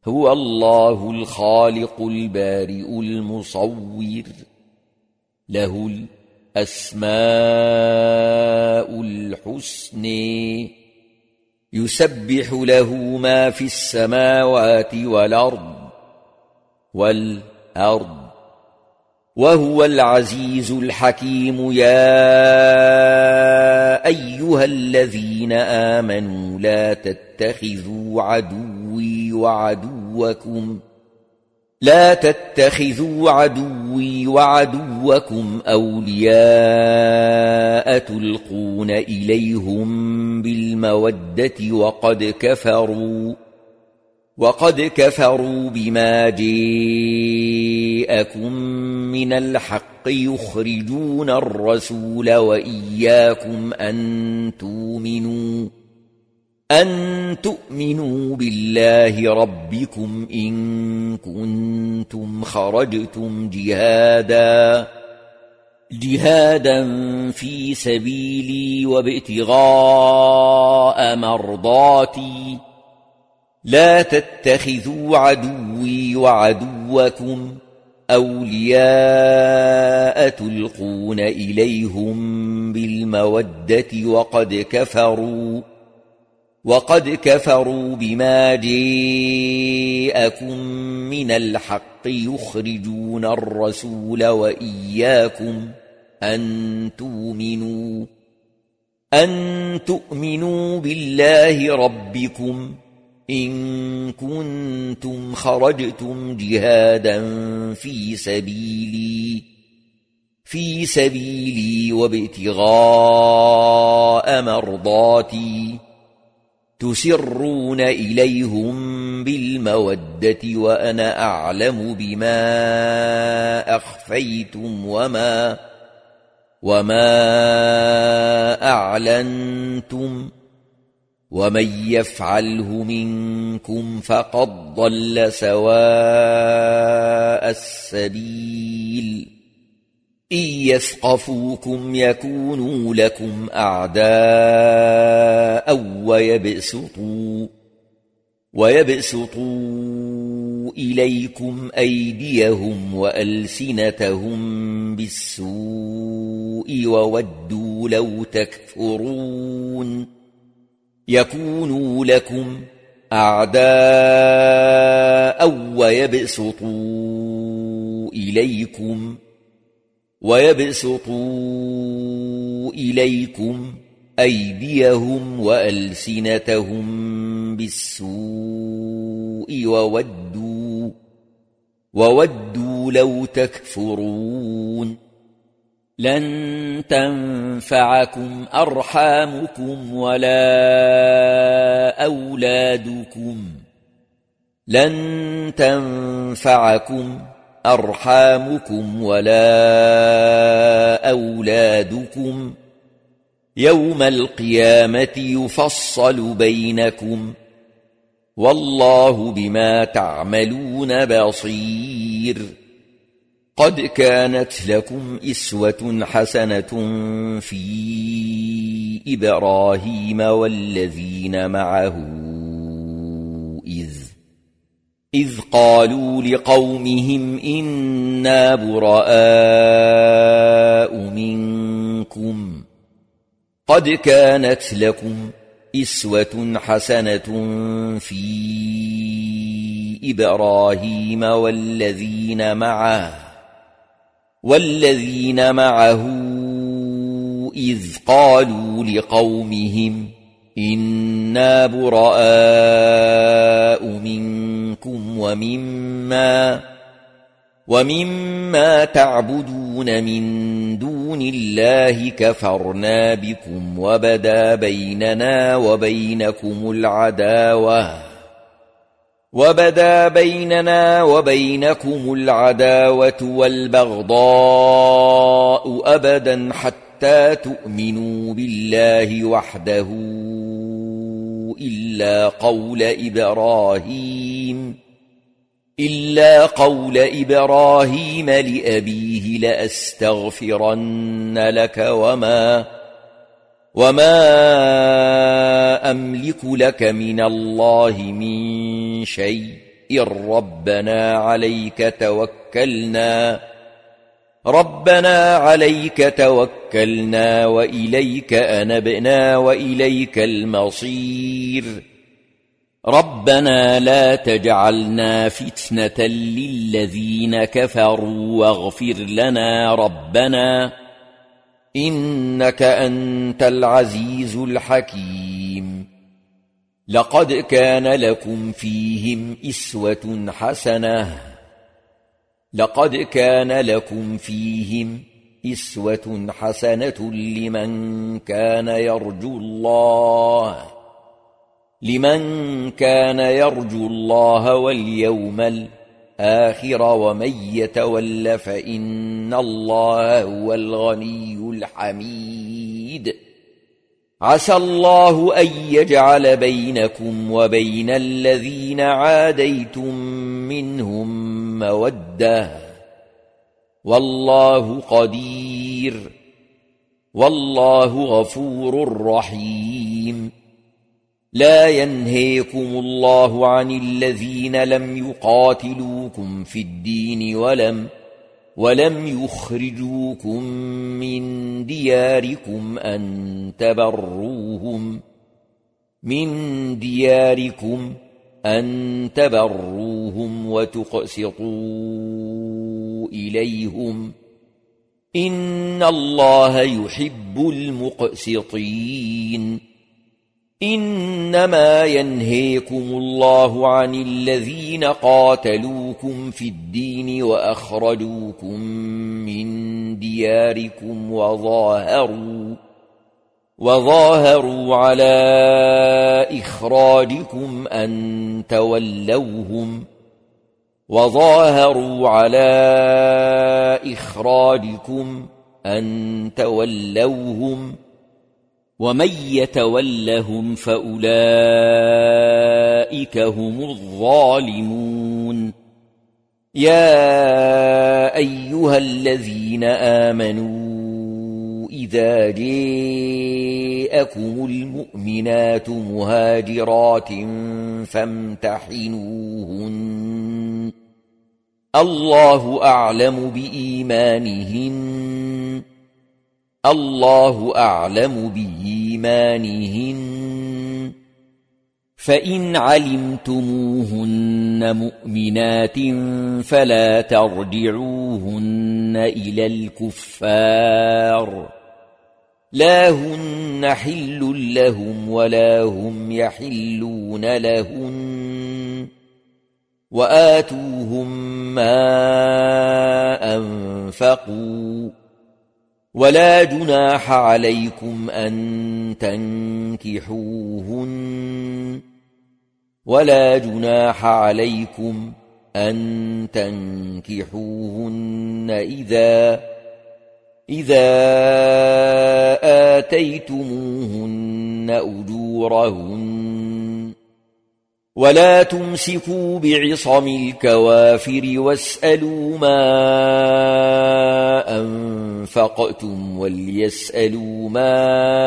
هو الله الخالق البارئ المصور، له الأسماء الحسن، يسبح له ما في السماوات والأرض، وهو العزيز الحكيم. يا أيها الذين آمنوا لا تتخذوا عدوي وعدوكم أولياء تلقون إليهم بالمودة وقد كفروا بما جاءكم من الحق يخرجون الرسول وإياكم أن تؤمنوا بالله ربكم إن كنتم خرجتم جهادا في سبيلي وابتغاء مرضاتي. لا تتخذوا عدوي وعدوكم أولياء تلقون إليهم بالمودة وقد كفروا بما جاءكم من الحق يخرجون الرسول وإياكم أن تؤمنوا بالله ربكم إن كنتم خرجتم جهادا في سبيلي وابتغاء مرضاتي، تسرون إليهم بالمودة وأنا أعلم بما أخفيتم وما أعلنتم، ومن يفعله منكم فقد ضل سواء السبيل. إن يثقفوكم يكونوا لكم أعداء ويبسطوا إليكم أيديهم وألسنتهم بالسوء وودوا لو تكفرون. يكونوا لكم أعداء ويبسطوا إليكم أيديهم وألسنتهم بالسوء وودوا لو تكفرون. لن تنفعكم أرحامكم ولا أولادكم يوم القيامة يفصل بينكم، والله بما تعملون بصير. قد كانت لكم إسوة حسنة في إبراهيم والذين معه إذ قالوا لقومهم إنا براء منكم. قد كانت لكم إسوة حسنة في إبراهيم والذين معه إذ قالوا لقومهم إنا براء منكم ومما تعبدون من دون الله كفرنا بكم وبدا بيننا وبينكم العداوة والبغضاء أبدا حتى تؤمنوا بالله وحده إلا قول إبراهيم لأبيه لأستغفرن لك وما أملك لك من الله من شيء ربنا عليك توكلنا وإليك أنبنا وإليك المصير ربنا لا تجعلنا فتنة للذين كفروا واغفر لنا ربنا إنك أنت العزيز الحكيم لقد كان لكم فيهم إسوة حسنة لمن كان يرجو الله واليوم الآخر ومن يتول فإن الله هو الغني الحميد عسى الله أن يجعل بينكم وبين الذين عاديتم منهم مودة والله قدير والله غفور رحيم لا ينهيكم الله عن الذين لم يقاتلوكم في الدين ولم يخرجوكم من دياركم أن تبروهم وتقسطوا إليهم إن الله يحب المقسطين إنما ينهيكم الله عن الذين قاتلوكم في الدين وأخرجوكم من دياركم وظاهروا على إخراجكم أن تولوهم ومن يتولهم فأولئك هم الظالمون يا أيها الذين آمنوا إذا جاءكم المؤمنات مهاجرات فامتحنوهن الله أعلم بإيمانهن فإن علمتموهن مؤمنات فلا ترجعوهن إلى الكفار لا هن حل لهم ولا هم يحلون لهن وآتوهم ما أنفقوا ولا جناح عليكم أن تنكحوهن إذا آتيتموهن أجورهن ولا تمسكوا بعصم الكوافر واسألوا ما أنفقتم وليسألوا ما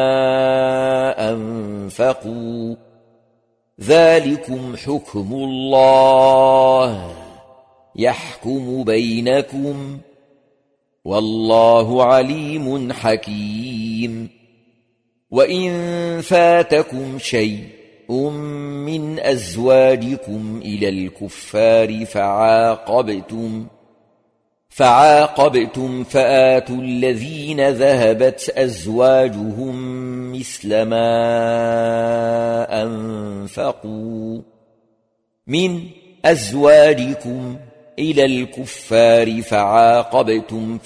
أنفقوا ذلكم حكم الله يحكم بينكم والله عليم حكيم وإن فاتكم شيء من أزواجكم إلى الكفار فعاقبتم فآتوا الذين ذهبت أزواجهم مثل ما أنفقوا من أزواجكم إلى الكفار فعاقبتم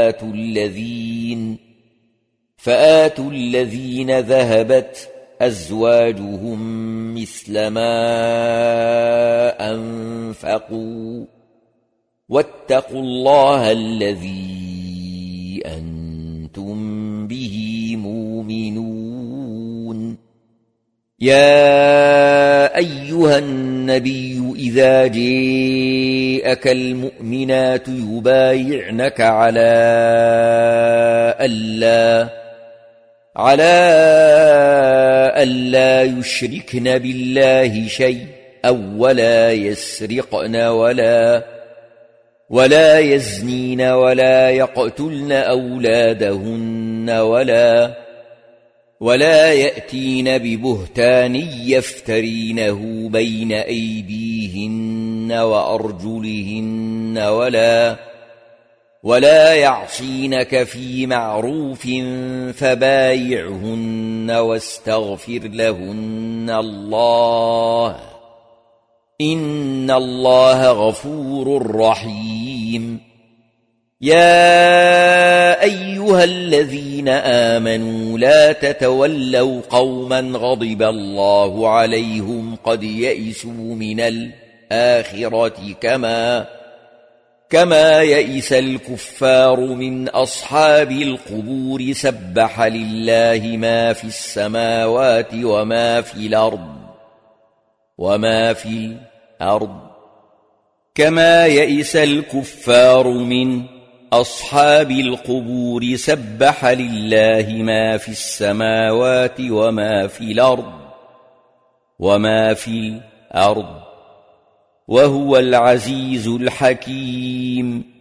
فآتوا الذين ذهبت أزواجهم مثل ما أنفقوا واتقوا الله الذي أنتم به مؤمنون يا أيها النبي إذا جاءك المؤمنات يبايعنك على ألا يشركن بالله أو ولا يسرقن ولا يزنين ولا يقتلن أولادهن ولا يأتين ببهتان يفترينه بين أيديهن وأرجلهن ولا يعصينك في معروف فبايعهن واستغفر لهن الله إن الله غفور رحيم. يا أيها الذين آمنوا لا تتولوا قوما غضب الله عليهم قد يئسوا من الآخرة كما يئس الكفار من أصحاب القبور. سبح لله ما في السماوات وما في الأرض كما يئس الكفار من أصحاب القبور. سبح لله ما في السماوات وما في الأرض وهو العزيز الحكيم.